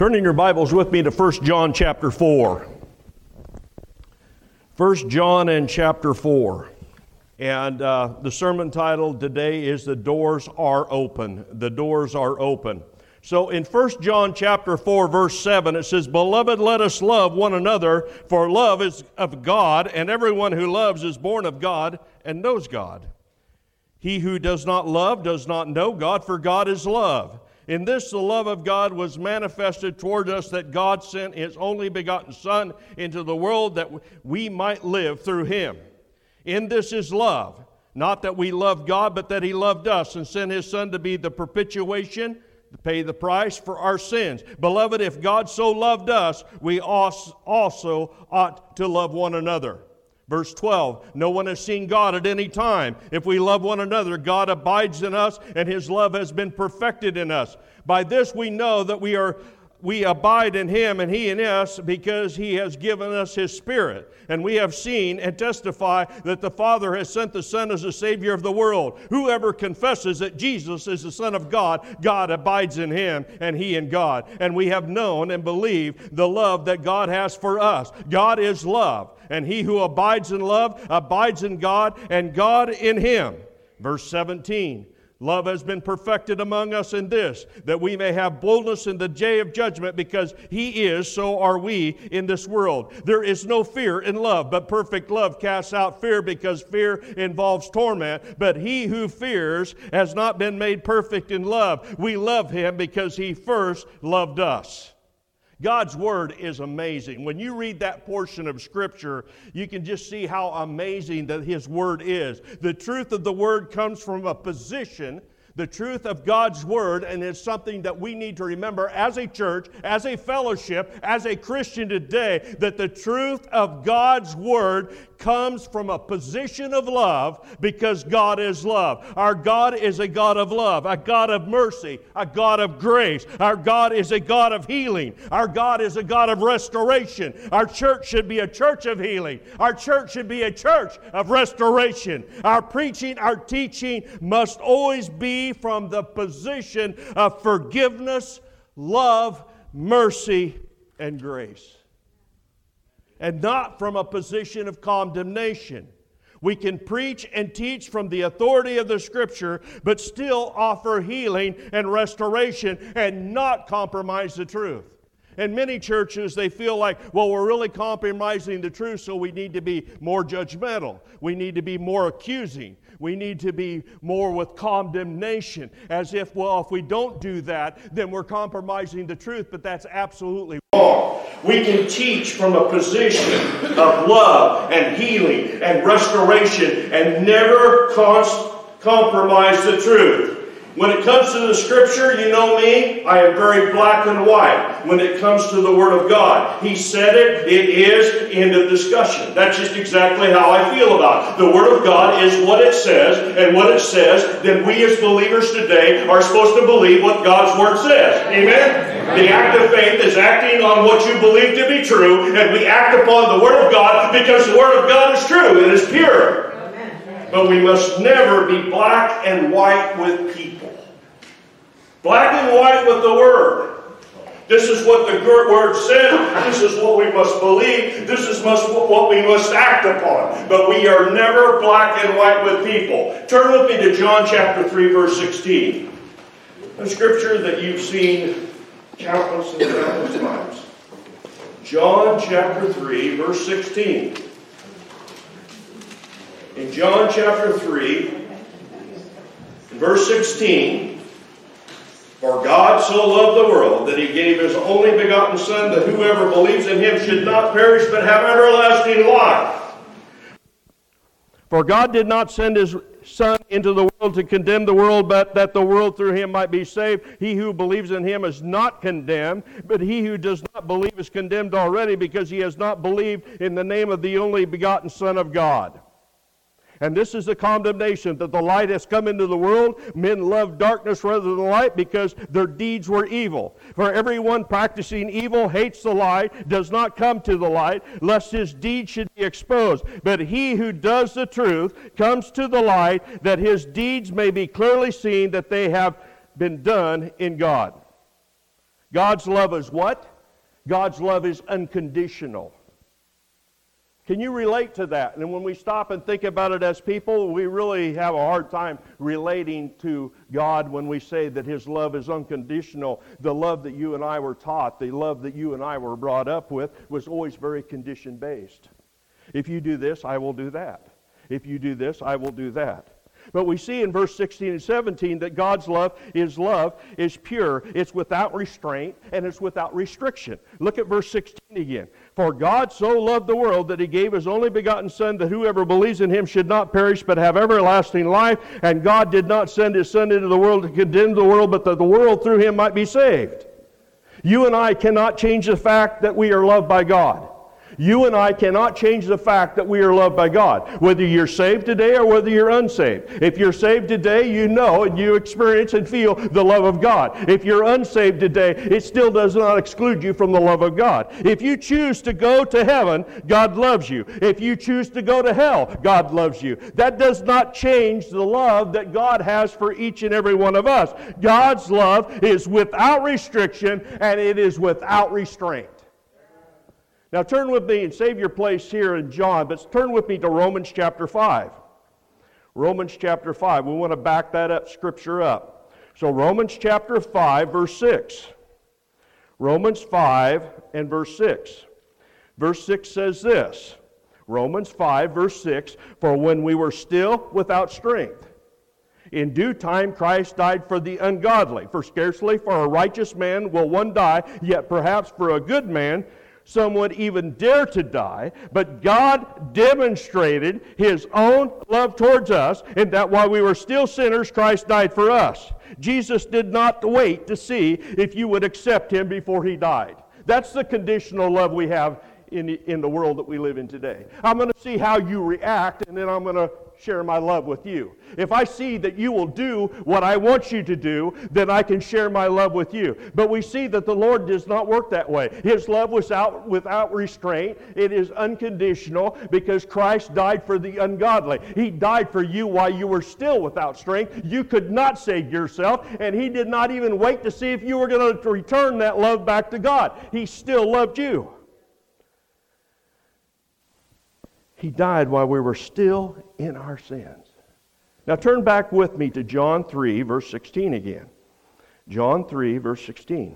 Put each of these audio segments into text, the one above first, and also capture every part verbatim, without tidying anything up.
Turning your Bibles with me to First John chapter four. First John and chapter four. And uh, the sermon title today is The Doors Are Open. The Doors Are Open. So in First John chapter four, verse seven, it says, "Beloved, let us love one another, for love is of God, and everyone who loves is born of God and knows God. He who does not love does not know God, for God is love. In this the love of God was manifested toward us, that God sent His only begotten Son into the world that we might live through Him. In this is love, not that we loved God, but that He loved us and sent His Son to be the propitiation, to pay the price for our sins. Beloved, if God so loved us, we also ought to love one another." Verse twelve, "No one has seen God at any time. If we love one another, God abides in us, and His love has been perfected in us. By this we know that we are we abide in Him and He in us, because He has given us His Spirit. And we have seen and testify that the Father has sent the Son as the Savior of the world. Whoever confesses that Jesus is the Son of God, God abides in Him and He in God. And we have known and believed the love that God has for us. God is love. And he who abides in love abides in God, and God in him." Verse seventeen, "Love has been perfected among us in this, that we may have boldness in the day of judgment, because He is, so are we in this world. There is no fear in love, but perfect love casts out fear, because fear involves torment. But he who fears has not been made perfect in love. We love him because He first loved us." God's Word is amazing. When you read that portion of Scripture, you can just see how amazing that His Word is. The truth of the Word comes from a position, the truth of God's Word, and it's something that we need to remember as a church, as a fellowship, as a Christian today, that the truth of God's Word comes from a position of love, because God is love. Our God is a God of love, a God of mercy, a God of grace. Our God is a God of healing. Our God is a God of restoration. Our church should be a church of healing. Our church should be a church of restoration. Our preaching, our teaching must always be from the position of forgiveness, love, mercy, and grace, and not from a position of condemnation. We can preach and teach from the authority of the Scripture, but still offer healing and restoration and not compromise the truth. In many churches, they feel like, well, we're really compromising the truth, so we need to be more judgmental. We need to be more accusing. We need to be more with condemnation, as if, well, if we don't do that, then we're compromising the truth, but that's absolutely wrong. We can teach from a position of love and healing and restoration and never cons- compromise the truth. When it comes to the Scripture, you know me, I am very black and white when it comes to the Word of God. He said it, it is, end of discussion. That's just exactly how I feel about it. The Word of God is what it says, and what it says, then we as believers today are supposed to believe what God's Word says. Amen? Amen. The act of faith is acting on what you believe to be true, and we act upon the Word of God because the Word of God is true. It is pure. But we must never be black and white with people. Black and white with the Word. This is what the Word says. This is what we must believe. This is must, what we must act upon. But we are never black and white with people. Turn with me to John chapter three, verse sixteen. A scripture that you've seen countless and countless times. John chapter three, verse sixteen. In John chapter three, verse sixteen, "For God so loved the world that He gave His only begotten Son, that whoever believes in Him should not perish but have everlasting life." For God did not send His Son into the world to condemn the world, but that the world through Him might be saved. He who believes in Him is not condemned, but he who does not believe is condemned already, because he has not believed in the name of the only begotten Son of God. And this is the condemnation, that the light has come into the world. Men love darkness rather than light, because their deeds were evil. For everyone practicing evil hates the light, does not come to the light, lest his deeds should be exposed. But he who does the truth comes to the light, that his deeds may be clearly seen, that they have been done in God. God's love is what? God's love is unconditional. Can you relate to that? And when we stop and think about it as people, we really have a hard time relating to God when we say that His love is unconditional. The love that you and I were taught, the love that you and I were brought up with, was always very condition-based. If you do this, I will do that. If you do this, I will do that. But we see in verse sixteen and seventeen that God's love is love, is pure, it's without restraint, and it's without restriction. Look at verse sixteen again. For God so loved the world that He gave His only begotten Son, that whoever believes in Him should not perish but have everlasting life. And God did not send His Son into the world to condemn the world, but that the world through Him might be saved. You and I cannot change the fact that we are loved by God. You and I cannot change the fact that we are loved by God, whether you're saved today or whether you're unsaved. If you're saved today, you know and you experience and feel the love of God. If you're unsaved today, it still does not exclude you from the love of God. If you choose to go to heaven, God loves you. If you choose to go to hell, God loves you. That does not change the love that God has for each and every one of us. God's love is without restriction and it is without restraint. Now turn with me and save your place here in John, but turn with me to Romans chapter five. Romans chapter five. We want to back that up, scripture up. So Romans chapter five, verse six. Romans five and verse six. Verse six says this. Romans five, verse six. For when we were still without strength, in due time Christ died for the ungodly. For scarcely for a righteous man will one die, yet perhaps for a good man some would even dare to die, but God demonstrated His own love towards us in that while we were still sinners, Christ died for us. Jesus did not wait to see if you would accept Him before He died. That's the conditional love we have in the, in the world that we live in today. I'm going to see how you react, and then I'm going to share my love with you. If I see that you will do what I want you to do, then I can share my love with you. But we see that the Lord does not work that way. His love was out without restraint. It is unconditional because Christ died for the ungodly. He died for you while you were still without strength. You could not save yourself, and He did not even wait to see if you were going to return that love back to God. He still loved you. He died while we were still in our sins. Now turn back with me to John three, verse sixteen again. John three, verse sixteen.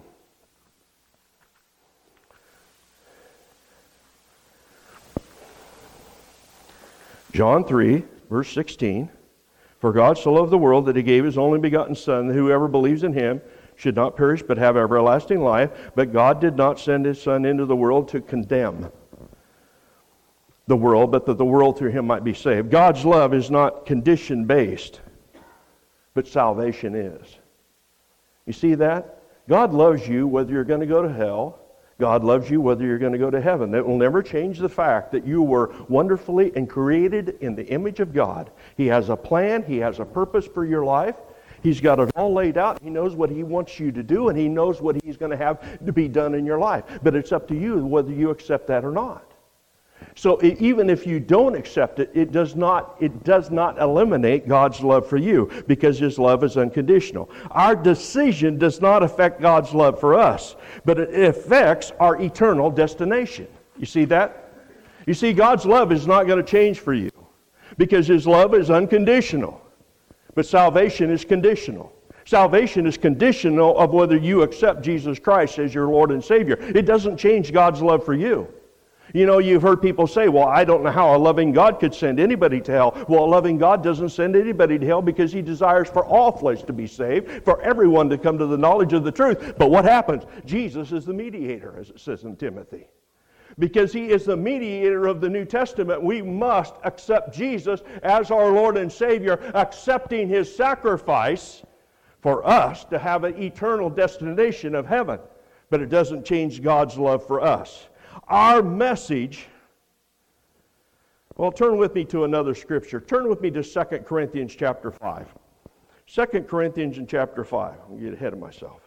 John three, verse sixteen. For God so loved the world that He gave His only begotten Son, that whoever believes in Him should not perish but have everlasting life. But God did not send His Son into the world to condemn the world, but that the world through Him might be saved. God's love is not condition-based, but salvation is. You see that? God loves you whether you're going to go to hell. God loves you whether you're going to go to heaven. That will never change the fact that you were wonderfully and created in the image of God. He has a plan. He has a purpose for your life. He's got it all laid out. He knows what He wants you to do, and He knows what He's going to have to be done in your life. But it's up to you whether you accept that or not. So it, even if you don't accept it, it does not it does not eliminate God's love for you, because His love is unconditional. Our decision does not affect God's love for us, but it affects our eternal destination. You see that? You see, God's love is not going to change for you, because His love is unconditional. But salvation is conditional. Salvation is conditional of whether you accept Jesus Christ as your Lord and Savior. It doesn't change God's love for you. You know, you've heard people say, well, I don't know how a loving God could send anybody to hell. Well, a loving God doesn't send anybody to hell because He desires for all flesh to be saved, for everyone to come to the knowledge of the truth. But what happens? Jesus is the mediator, as it says in Timothy. Because He is the mediator of the New Testament, we must accept Jesus as our Lord and Savior, accepting His sacrifice for us to have an eternal destination of heaven. But it doesn't change God's love for us. Our message, well, turn with me to another scripture. Turn with me to Second Corinthians chapter five. Second Corinthians in chapter five. I'll get ahead of myself.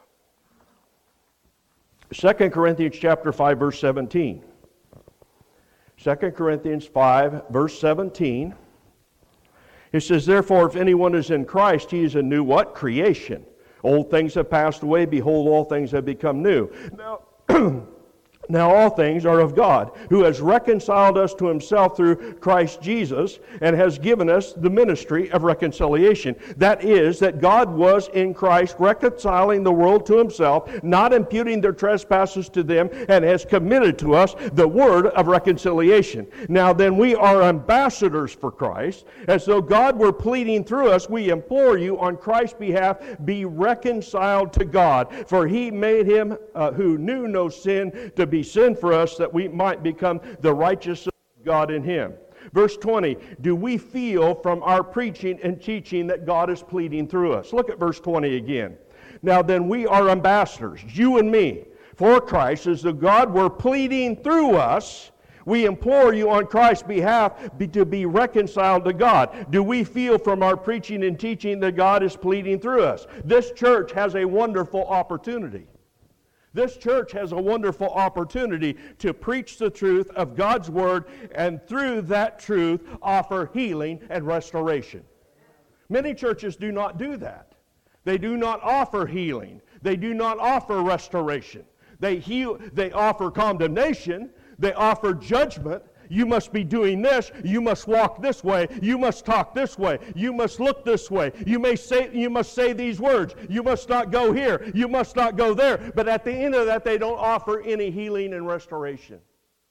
Second Corinthians chapter five, verse seventeen. Second Corinthians five, verse seventeen. It says, therefore, if anyone is in Christ, he is a new what? Creation. Old things have passed away. Behold, all things have become new. Now, Now all things are of God, who has reconciled us to himself through Christ Jesus and has given us the ministry of reconciliation. That is, that God was in Christ reconciling the world to himself, not imputing their trespasses to them, and has committed to us the word of reconciliation. Now then, we are ambassadors for Christ, as though God were pleading through us. We implore you on Christ's behalf, be reconciled to God. For he made him uh, who knew no sin to be sin for us, that we might become the righteousness of God in him. Verse twenty, do we feel from our preaching and teaching that God is pleading through us? Look at verse twenty again. Now then, we are ambassadors, you and me, for Christ, as though God were pleading through us. We implore you on Christ's behalf be, to be reconciled to God. Do we feel from our preaching and teaching that God is pleading through us? This church has a wonderful opportunity. This church has a wonderful opportunity to preach the truth of God's Word, and through that truth offer healing and restoration. Many churches do not do that. They do not offer healing. They do not offer restoration. They heal, they offer condemnation. They offer judgment. You must be doing this. You must walk this way. You must talk this way. You must look this way. You may say, you must say these words. You must not go here. You must not go there. But at the end of that, they don't offer any healing and restoration.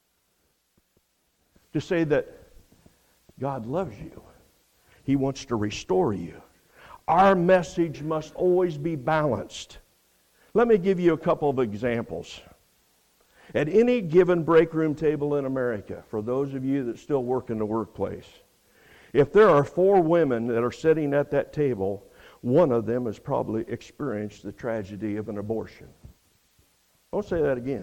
To say that God loves you. He wants to restore you. Our message must always be balanced. Let me give you a couple of examples. At any given break room table in America, for those of you that still work in the workplace, if there are four women that are sitting at that table, one of them has probably experienced the tragedy of an abortion. I'll say that again.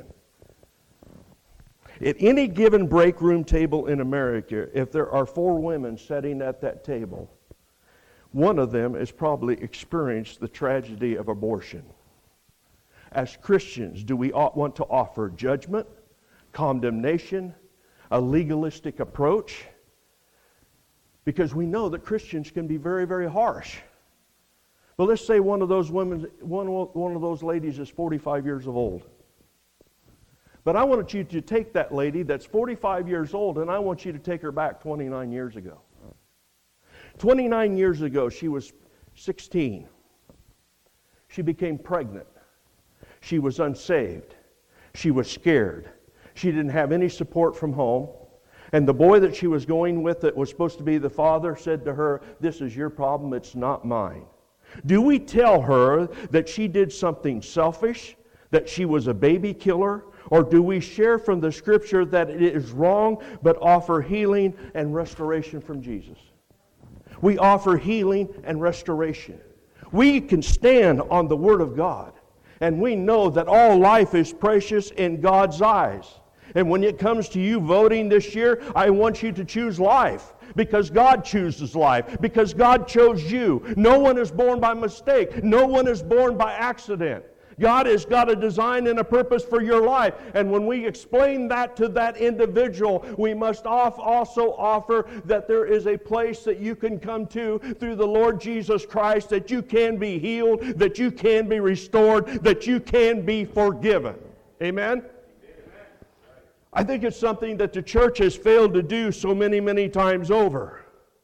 At any given break room table in America, if there are four women sitting at that table, one of them has probably experienced the tragedy of abortion. As Christians, do we want to offer judgment, condemnation, a legalistic approach? Because we know that Christians can be very, very harsh. But let's say one of those women, one, one of those ladies is forty-five years old. But I want you to take that lady that's forty-five years old, and I want you to take her back twenty-nine years ago. twenty-nine years ago, she was sixteen. She became pregnant. She was unsaved. She was scared. She didn't have any support from home. And the boy that she was going with that was supposed to be the father said to her, "This is your problem, it's not mine." Do we tell her that she did something selfish, that she was a baby killer? Or do we share from the Scripture that it is wrong, but offer healing and restoration from Jesus? We offer healing and restoration. We can stand on the Word of God. And we know that all life is precious in God's eyes. And when it comes to you voting this year, I want you to choose life. Because God chooses life. Because God chose you. No one is born by mistake. No one is born by accident. God has got a design and a purpose for your life. And when we explain that to that individual, we must also offer that there is a place that you can come to through the Lord Jesus Christ, that you can be healed, that you can be restored, that you can be forgiven. Amen? I think it's something that the church has failed to do so many, many times over.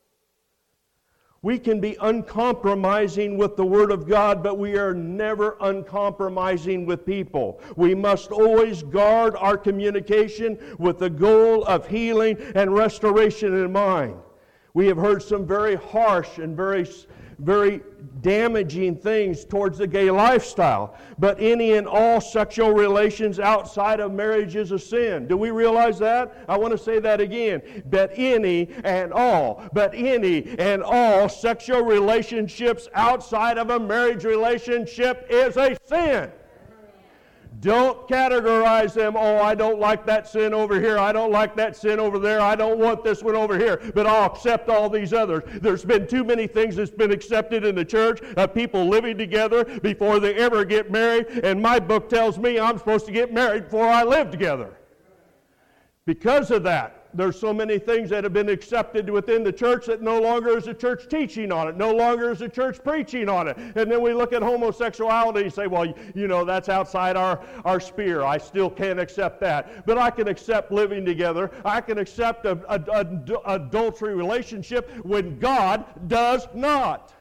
We can be uncompromising with the Word of God, but we are never uncompromising with people. We must always guard our communication with the goal of healing and restoration in mind. We have heard some very harsh and very, very damaging things towards the gay lifestyle. But any and all sexual relations outside of marriage is a sin. Do we realize that? I want to say that again. But any and all, but any and all sexual relationships outside of a marriage relationship is a sin. Don't categorize them. Oh, I don't like that sin over here. I don't like that sin over there. I don't want this one over here. But I'll accept all these others. There's been too many things that's been accepted in the church of people living together before they ever get married. And my book tells me I'm supposed to get married before I live together. Because of that, There's so many things that have been accepted within the church that no longer is the church teaching on it, no longer is the church preaching on it. And then we look at homosexuality and say, well, you know, that's outside our, our sphere. I still can't accept that. But I can accept living together. I can accept a, a, a, adultery relationship when God does not.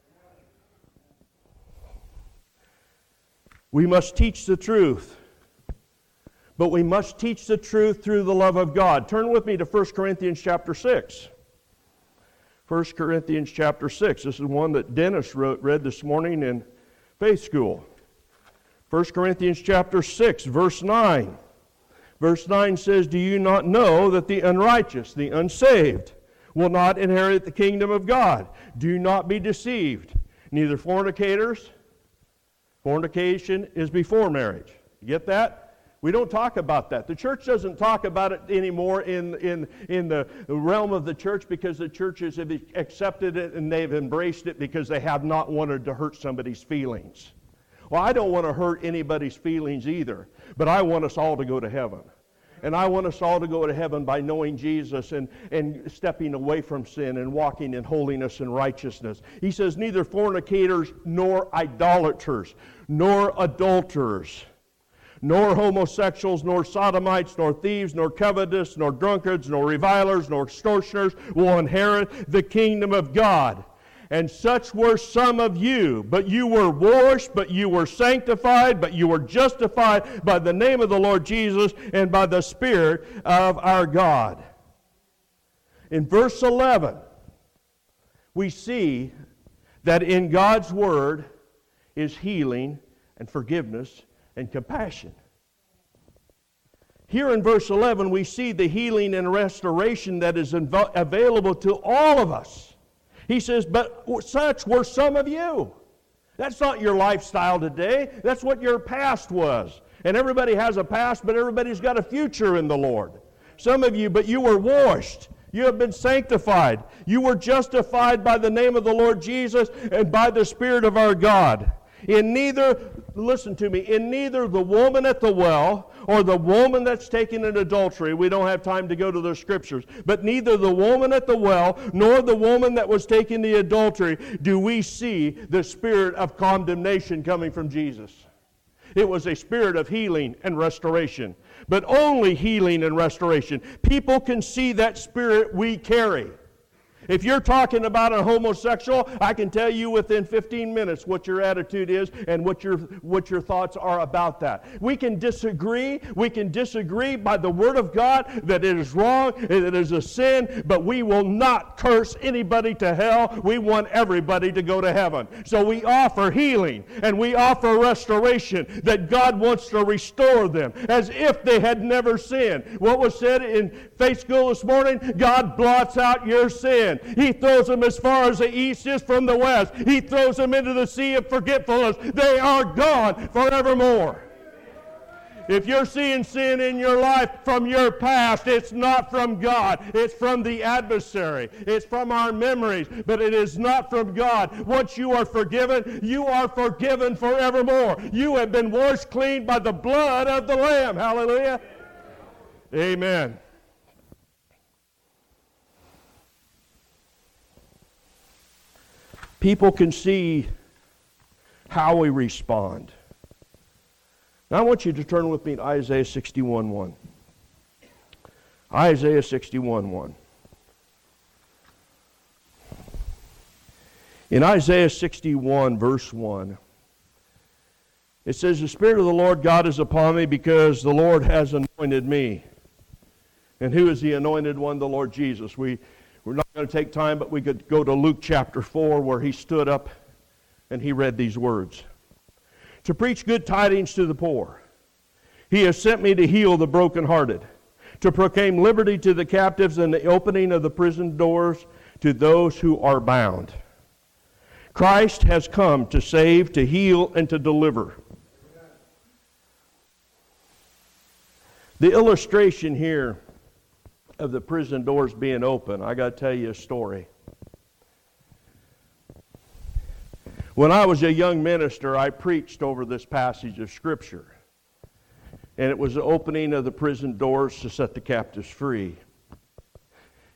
We must teach the truth. But we must teach the truth through the love of God. Turn with me to First Corinthians chapter six. First Corinthians chapter six. This is one that Dennis wrote, read this morning in faith school. First Corinthians chapter six, verse nine. Verse nine says, do you not know that the unrighteous, the unsaved, will not inherit the kingdom of God? Do not be deceived. Neither fornicators, fornication is before marriage. You get that? We don't talk about that. The church doesn't talk about it anymore in, in, in the realm of the church because the churches have accepted it and they've embraced it because they have not wanted to hurt somebody's feelings. Well, I don't want to hurt anybody's feelings either, but I want us all to go to heaven. And I want us all to go to heaven by knowing Jesus and, and stepping away from sin and walking in holiness and righteousness. He says, neither fornicators nor idolaters, nor adulterers, nor homosexuals, nor sodomites, nor thieves, nor covetous, nor drunkards, nor revilers, nor extortioners will inherit the kingdom of God. And such were some of you. But you were washed, but you were sanctified, but you were justified by the name of the Lord Jesus and by the Spirit of our God. In verse eleven, we see that in God's Word is healing and forgiveness and compassion. Here in verse eleven, we see the healing and restoration that is inv- available to all of us. He says, but such were some of you. That's not your lifestyle today. That's what your past was. And everybody has a past, but everybody's got a future in the Lord. Some of you, but you were washed. You have been sanctified. You were justified by the name of the Lord Jesus and by the Spirit of our God. In neither, listen to me, in neither the woman at the well or the woman that's taken in adultery, we don't have time to go to the scriptures, but neither the woman at the well nor the woman that was taken in adultery do we see the spirit of condemnation coming from Jesus. It was a spirit of healing and restoration, but only healing and restoration. People can see that spirit we carry. If you're talking about a homosexual, I can tell you within fifteen minutes what your attitude is and what your what your thoughts are about that. We can disagree. We can disagree by the Word of God that it is wrong, and it is a sin, but we will not curse anybody to hell. We want everybody to go to heaven. So we offer healing and we offer restoration, that God wants to restore them as if they had never sinned. What was said in faith school this morning? God blots out your sin. He throws them as far as the east is from the west. He throws them into the sea of forgetfulness. They are gone forevermore. If you're seeing sin in your life from your past, it's not from God. It's from the adversary. It's from our memories, but it is not from God. Once you are forgiven, you are forgiven forevermore. You have been washed clean by the blood of the Lamb. Hallelujah. Amen. People can see how we respond. Now I want you to turn with me to Isaiah sixty-one one. Isaiah sixty-one one. In Isaiah sixty-one, verse one, it says, the Spirit of the Lord God is upon me because the Lord has anointed me. And who is the anointed one? The Lord Jesus. We We're not going to take time, but we could go to Luke chapter four where he stood up and he read these words. To preach good tidings to the poor. He has sent me to heal the brokenhearted, to proclaim liberty to the captives and the opening of the prison doors to those who are bound. Christ has come to save, to heal, and to deliver. The illustration here of the prison doors being open, I got to tell you a story. When I was a young minister, I preached over this passage of Scripture. And it was the opening of the prison doors to set the captives free.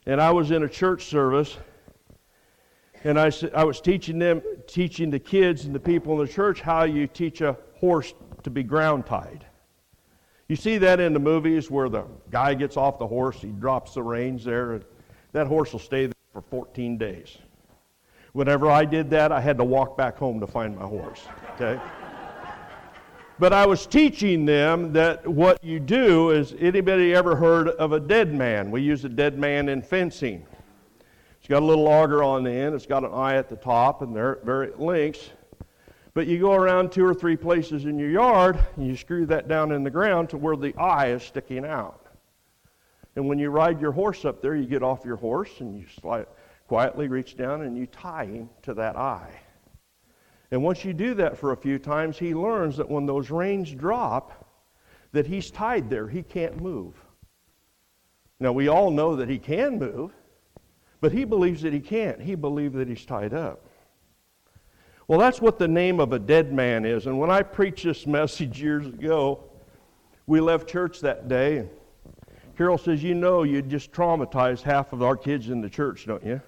And I was in a church service, and I, I was teaching them, teaching the kids and the people in the church how you teach a horse to be ground tied. You see that in the movies where the guy gets off the horse, he drops the reins there, and that horse will stay there for fourteen days. Whenever I did that, I had to walk back home to find my horse, okay? But I was teaching them that what you do is, anybody ever heard of a dead man? We use a dead man in fencing. It's got a little auger on the end, it's got an eye at the top, and there where it links. But you go around two or three places in your yard, and you screw that down in the ground to where the eye is sticking out. And when you ride your horse up there, you get off your horse, and you slide, quietly reach down, and you tie him to that eye. And once you do that for a few times, he learns that when those reins drop, that he's tied there. He can't move. Now, we all know that he can move, but he believes that he can't. He believes that he's tied up. Well, that's what the name of a dead man is. And when I preached this message years ago, we left church that day, and Carol says, you know, you just traumatized half of our kids in the church, don't you?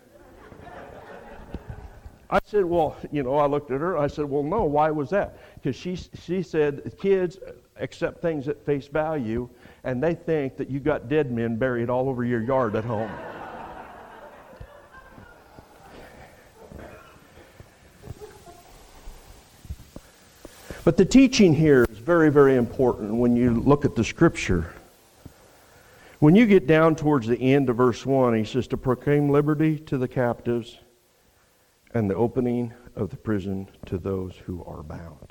I said, well, you know, I looked at her. I said, well, no, why was that? Because she, she said kids accept things at face value, and they think that you got dead men buried all over your yard at home. But the teaching here is very, very important when you look at the Scripture. When you get down towards the end of verse one, he says, to proclaim liberty to the captives and the opening of the prison to those who are bound.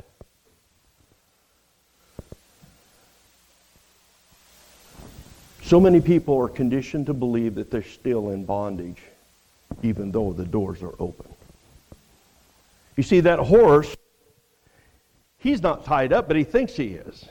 So many people are conditioned to believe that they're still in bondage, even though the doors are open. You see, that horse, he's not tied up, but he thinks he is.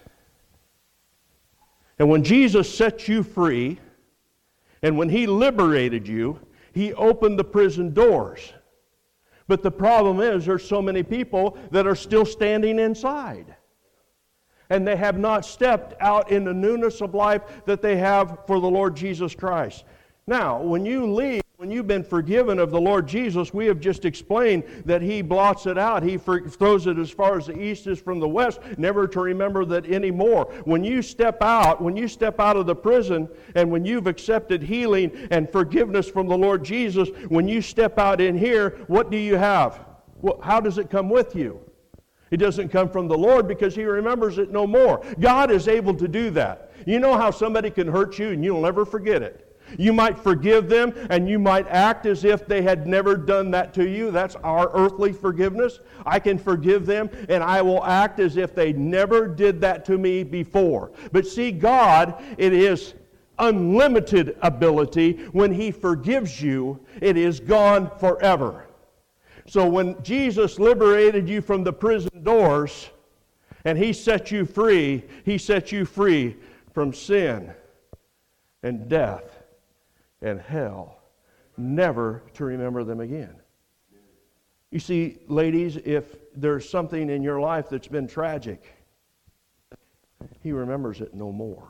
And when Jesus set you free, and when he liberated you, he opened the prison doors. But the problem is there's so many people that are still standing inside. And they have not stepped out in the newness of life that they have for the Lord Jesus Christ. Now, when you leave, when you've been forgiven of the Lord Jesus, we have just explained that he blots it out. He for, throws it as far as the east is from the west, never to remember that anymore. When you step out, when you step out of the prison, and when you've accepted healing and forgiveness from the Lord Jesus, when you step out in here, what do you have? Well, how does it come with you? It doesn't come from the Lord because he remembers it no more. God is able to do that. You know how somebody can hurt you and you'll never forget it. You might forgive them, and you might act as if they had never done that to you. That's our earthly forgiveness. I can forgive them, and I will act as if they never did that to me before. But see, God, it is unlimited ability. When he forgives you, it is gone forever. So when Jesus liberated you from the prison doors, and he set you free, he set you free from sin and death and hell, never to remember them again. You see, ladies, if there's something in your life that's been tragic, he remembers it no more.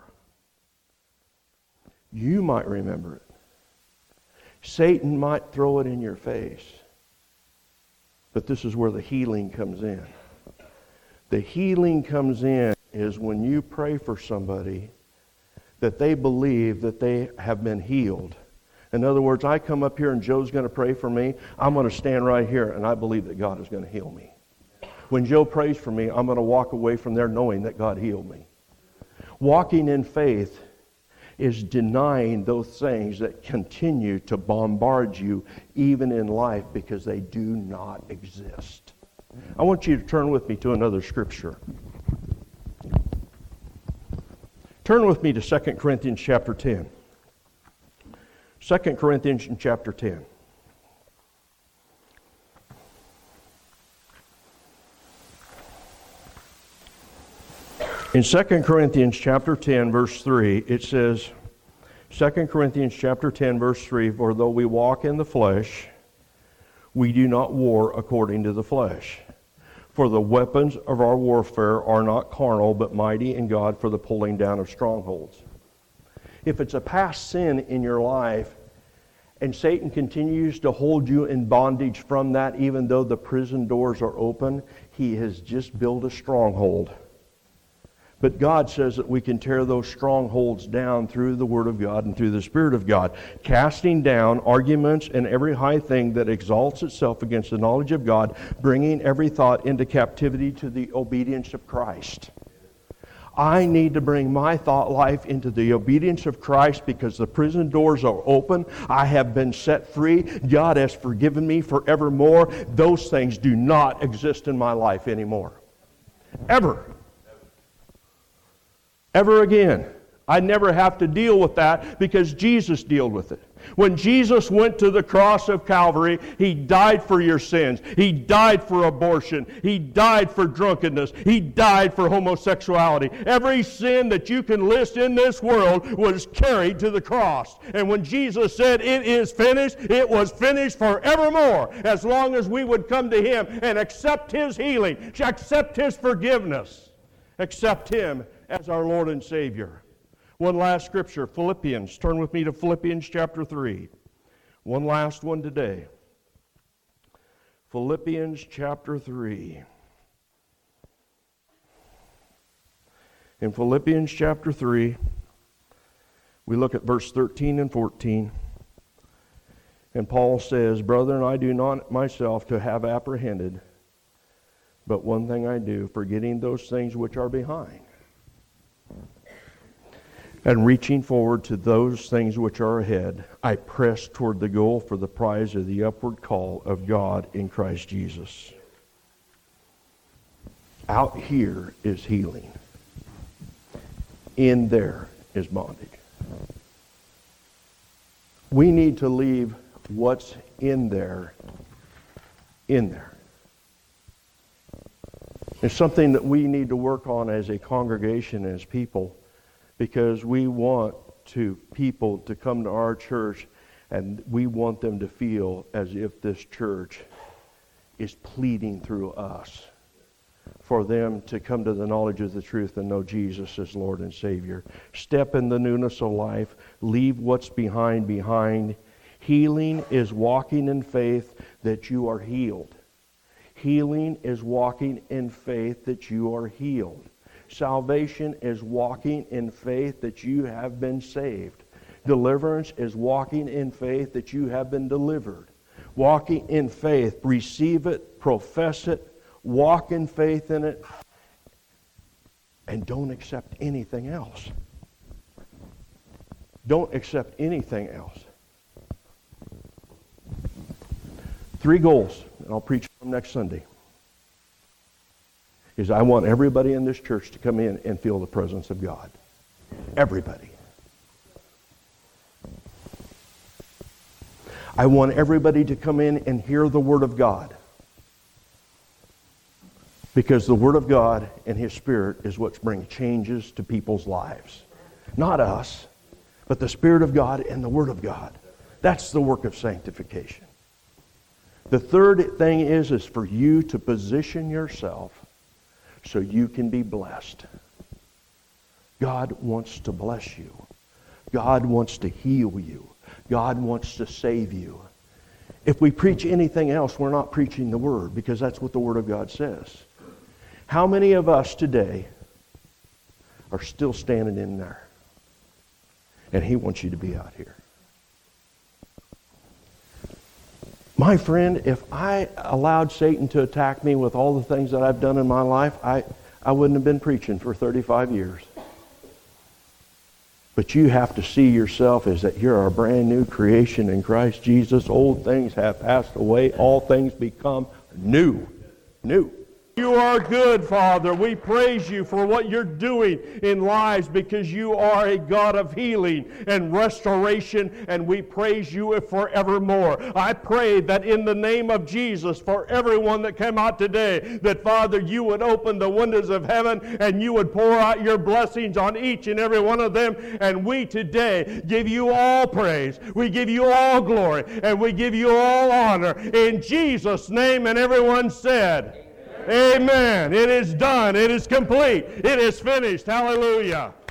You might remember it. Satan might throw it in your face. But this is where the healing comes in. The healing comes in is when you pray for somebody that they believe that they have been healed. In other words, I come up here and Joe's going to pray for me. I'm going to stand right here and I believe that God is going to heal me. When Joe prays for me, I'm going to walk away from there knowing that God healed me. Walking in faith is denying those things that continue to bombard you even in life because they do not exist. I want you to turn with me to another scripture. Turn with me to Second Corinthians chapter ten. Second Corinthians chapter ten. In Second Corinthians chapter ten, verse three, it says, Second Corinthians chapter ten, verse three, for though we walk in the flesh, we do not war according to the flesh. For the weapons of our warfare are not carnal, but mighty in God for the pulling down of strongholds. If it's a past sin in your life, and Satan continues to hold you in bondage from that, even though the prison doors are open, he has just built a stronghold. But God says that we can tear those strongholds down through the Word of God and through the Spirit of God, casting down arguments and every high thing that exalts itself against the knowledge of God, bringing every thought into captivity to the obedience of Christ. I need to bring my thought life into the obedience of Christ because the prison doors are open. I have been set free. God has forgiven me forevermore. Those things do not exist in my life anymore. Ever. Ever again. I never have to deal with that because Jesus dealt with it. When Jesus went to the cross of Calvary, He died for your sins. He died for abortion. He died for drunkenness. He died for homosexuality. Every sin that you can list in this world was carried to the cross. And when Jesus said, "It is finished," it was finished forevermore, as long as we would come to Him and accept His healing, accept His forgiveness, accept Him as our Lord and Savior. One last scripture, Philippians. Turn with me to Philippians chapter three. One last one today. Philippians chapter three. In Philippians chapter three, we look at verse thirteen and fourteen. And Paul says, "Brethren, I do not myself to have apprehended, but one thing I do, forgetting those things which are behind, and reaching forward to those things which are ahead, I press toward the goal for the prize of the upward call of God in Christ Jesus." Out here is healing. In there is bondage. We need to leave what's in there, in there. It's something that we need to work on as a congregation, as people, because we want to people to come to our church and we want them to feel as if this church is pleading through us for them to come to the knowledge of the truth and know Jesus as Lord and Savior. Step in the newness of life. Leave what's behind behind. Healing is walking in faith that you are healed. Healing is walking in faith that you are healed. Salvation is walking in faith that you have been saved. Deliverance is walking in faith that you have been delivered. Walking in faith, receive it, profess it, walk in faith in it, and don't accept anything else. Don't accept anything else. Three goals, and I'll preach them next Sunday. Is I want everybody in this church to come in and feel the presence of God. Everybody. I want everybody to come in and hear the Word of God. Because the Word of God and His Spirit is what brings changes to people's lives. Not us, but the Spirit of God and the Word of God. That's the work of sanctification. The third thing is, is for you to position yourself so you can be blessed. God wants to bless you. God wants to heal you. God wants to save you. If we preach anything else, we're not preaching the Word, because that's what the Word of God says. How many of us today are still standing in there? And He wants you to be out here. My friend, if I allowed Satan to attack me with all the things that I've done in my life, I, I wouldn't have been preaching for thirty-five years. But you have to see yourself as that you're a brand new creation in Christ Jesus. Old things have passed away. All things become new. New. You are good, Father. We praise you for what you're doing in lives, because you are a God of healing and restoration, and we praise you forevermore. I pray that in the name of Jesus, for everyone that came out today, that, Father, you would open the windows of heaven and you would pour out your blessings on each and every one of them. And we today give you all praise. We give you all glory, and we give you all honor. In Jesus' name, and everyone said, Amen. It is done. It is complete. It is finished. Hallelujah.